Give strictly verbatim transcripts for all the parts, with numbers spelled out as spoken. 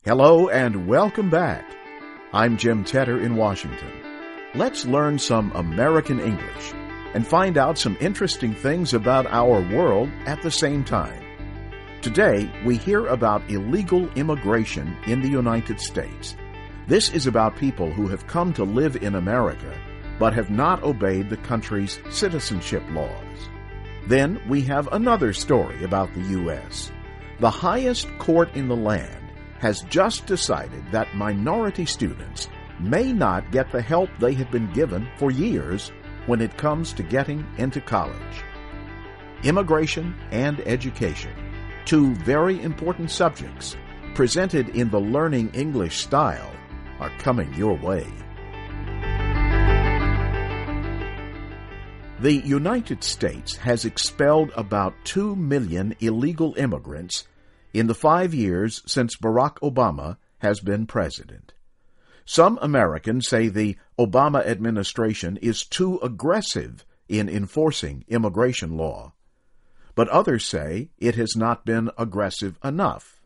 Hello and welcome back. I'm Jim Tedder in Washington. Let's learn some American English and find out some interesting things about our world at the same time. Today, we hear about illegal immigration in the United States. This is about people who have come to live in America but have not obeyed the country's citizenship laws. Then we have another story about the U S The highest court in the land has just decided that minority students may not get the help they have been given for years when it comes to getting into college. Immigration and education, two very important subjects presented in the Learning English style, are coming your way. The United States has expelled about two million illegal immigrants in the five years since Barack Obama has been president. Some Americans say the Obama administration is too aggressive in enforcing immigration law, but others say it has not been aggressive enough.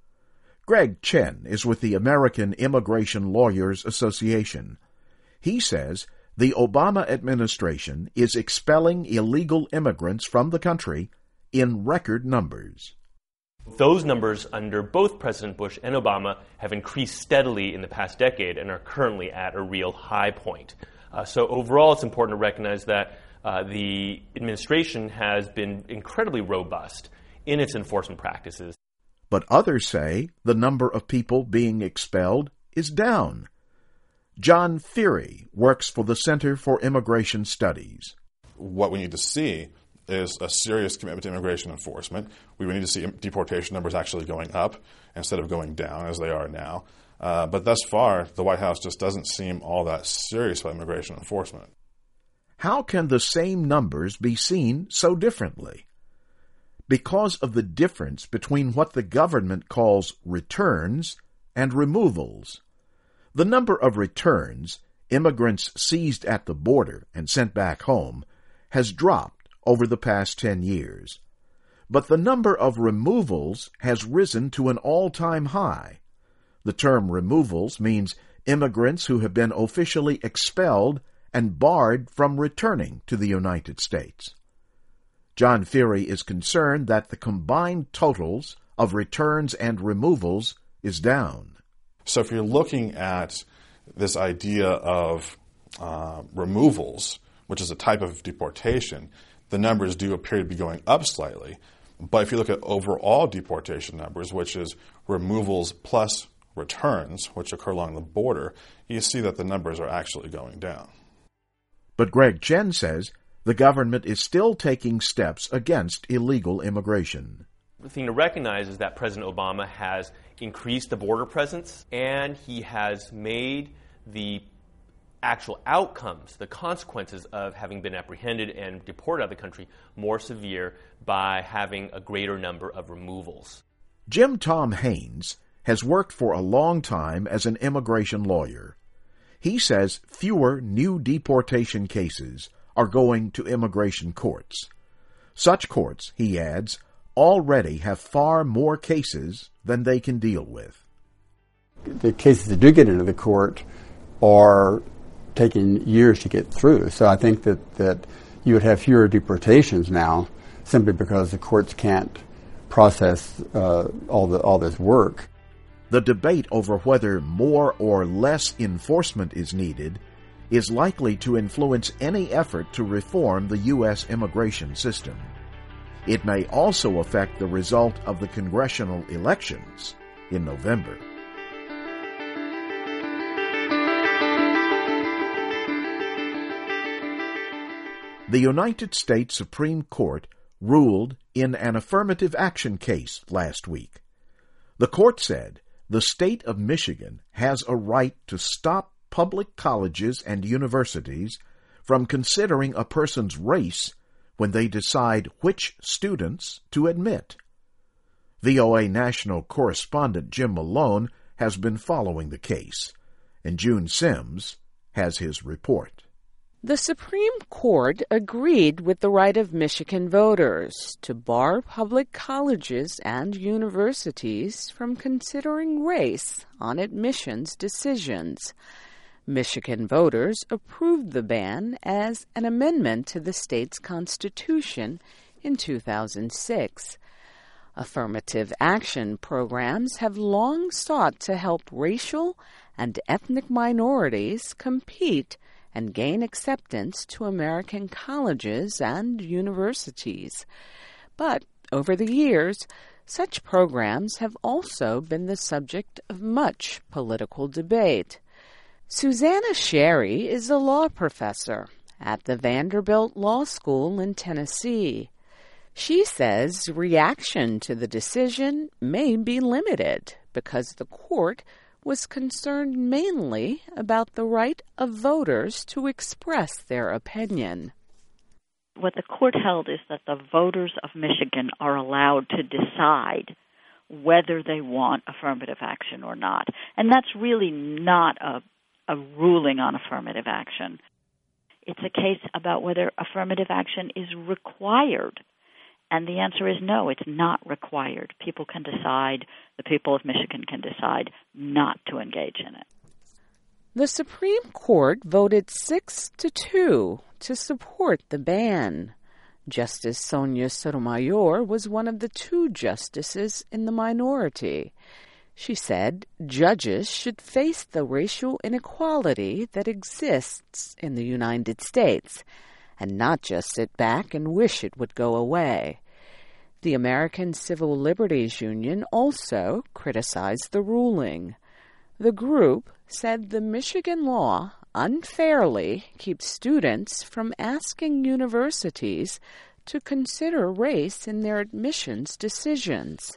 Greg Chen is with the American Immigration Lawyers Association. He says the Obama administration is expelling illegal immigrants from the country in record numbers. Those numbers under both President Bush and Obama have increased steadily in the past decade and are currently at a real high point. Uh, so overall, it's important to recognize that uh, the administration has been incredibly robust in its enforcement practices. But others say the number of people being expelled is down. John Feary works for the Center for Immigration Studies. What we need to see is a serious commitment to immigration enforcement. We would need to see deportation numbers actually going up instead of going down as they are now. Uh, but thus far, the White House just doesn't seem all that serious about immigration enforcement. How can the same numbers be seen so differently? Because of the difference between what the government calls returns and removals. The number of returns, immigrants seized at the border and sent back home, has dropped over the past ten years. But the number of removals has risen to an all-time high. The term removals means immigrants who have been officially expelled and barred from returning to the United States. John Feary is concerned that the combined totals of returns and removals is down. So if you're looking at this idea of uh, removals, which is a type of deportation, the numbers do appear to be going up slightly. But if you look at overall deportation numbers, which is removals plus returns, which occur along the border, you see that the numbers are actually going down. But Greg Chen says the government is still taking steps against illegal immigration. The thing to recognize is that President Obama has increased the border presence, and he has made the actual outcomes, the consequences of having been apprehended and deported out of the country, more severe by having a greater number of removals. Jim Tom Haynes has worked for a long time as an immigration lawyer. He says fewer new deportation cases are going to immigration courts. Such courts, he adds, already have far more cases than they can deal with. The cases that do get into the court are taking years to get through. So I think that, that you would have fewer deportations now simply because the courts can't process uh, all the all this work. The debate over whether more or less enforcement is needed is likely to influence any effort to reform the U S immigration system. It may also affect the result of the congressional elections in November. The United States Supreme Court ruled in an affirmative action case last week. The court said the state of Michigan has a right to stop public colleges and universities from considering a person's race when they decide which students to admit. V O A national correspondent Jim Malone has been following the case, and June Sims has his report. The Supreme Court agreed with the right of Michigan voters to bar public colleges and universities from considering race on admissions decisions. Michigan voters approved the ban as an amendment to the state's constitution in two thousand six. Affirmative action programs have long sought to help racial and ethnic minorities compete and gain acceptance to American colleges and universities. But over the years, such programs have also been the subject of much political debate. Susanna Sherry is a law professor at the Vanderbilt Law School in Tennessee. She says reaction to the decision may be limited because the court was concerned mainly about the right of voters to express their opinion. What the court held is that the voters of Michigan are allowed to decide whether they want affirmative action or not. And that's really not a, a ruling on affirmative action. It's a case about whether affirmative action is required. And the answer is no, it's not required. People can decide, the people of Michigan can decide not to engage in it. The Supreme Court voted six to two to support the ban. Justice Sonia Sotomayor was one of the two justices in the minority. She said judges should face the racial inequality that exists in the United States and not just sit back and wish it would go away. The American Civil Liberties Union also criticized the ruling. The group said the Michigan law unfairly keeps students from asking universities to consider race in their admissions decisions.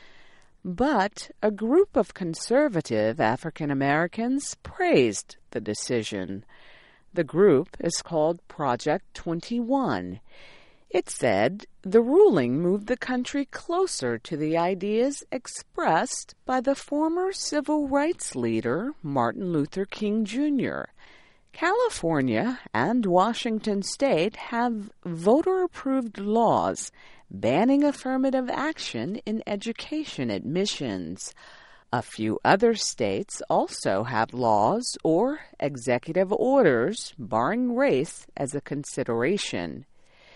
But a group of conservative African Americans praised the decision. The group is called Project twenty-one. It said the ruling moved the country closer to the ideas expressed by the former civil rights leader Martin Luther King Junior California and Washington State have voter-approved laws banning affirmative action in education admissions. A few other states also have laws or executive orders barring race as a consideration.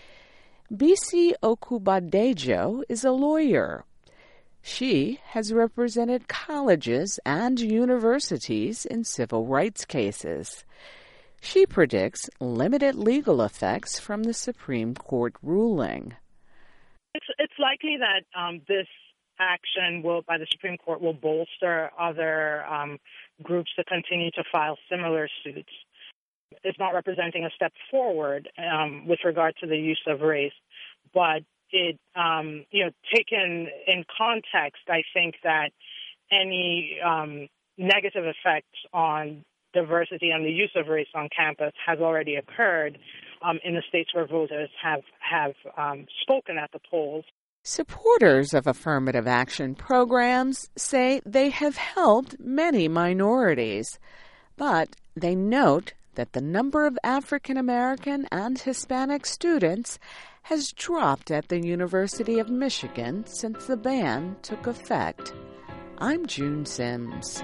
Bisi Okubadejo is a lawyer. She has represented colleges and universities in civil rights cases. She predicts limited legal effects from the Supreme Court ruling. It's, it's likely that um, this action will, by the Supreme Court will bolster other um, groups to continue to file similar suits. It's not representing a step forward um, with regard to the use of race, but it, um, you know, taken in context, I think that any um, negative effects on diversity and the use of race on campus has already occurred um, in the states where voters have, have um, spoken at the polls. Supporters of affirmative action programs say they have helped many minorities, but they note that the number of African American and Hispanic students has dropped at the University of Michigan since the ban took effect. I'm June Sims.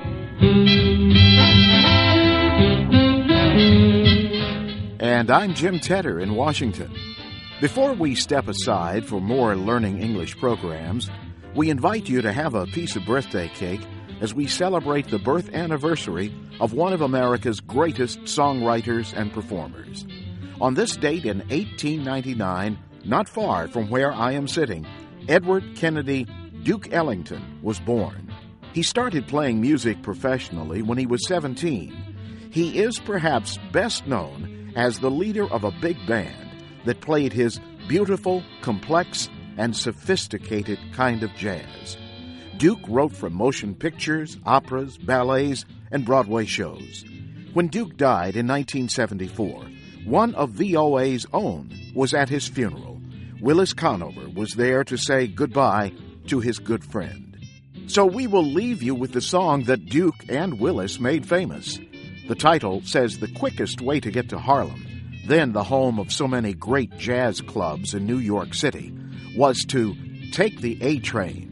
And I'm Jim Tedder in Washington. Before we step aside for more Learning English programs, we invite you to have a piece of birthday cake as we celebrate the birth anniversary of one of America's greatest songwriters and performers. On this date in eighteen ninety-nine, not far from where I am sitting, Edward Kennedy Duke Ellington was born. He started playing music professionally when he was seventeen. He is perhaps best known as the leader of a big band that played his beautiful, complex, and sophisticated kind of jazz. Duke wrote for motion pictures, operas, ballets, and Broadway shows. When Duke died in nineteen seventy-four, one of V O A's own was at his funeral. Willis Conover was there to say goodbye to his good friend. So we will leave you with the song that Duke and Willis made famous. The title says the quickest way to get to Harlem, then the home of so many great jazz clubs in New York City, was to take the A train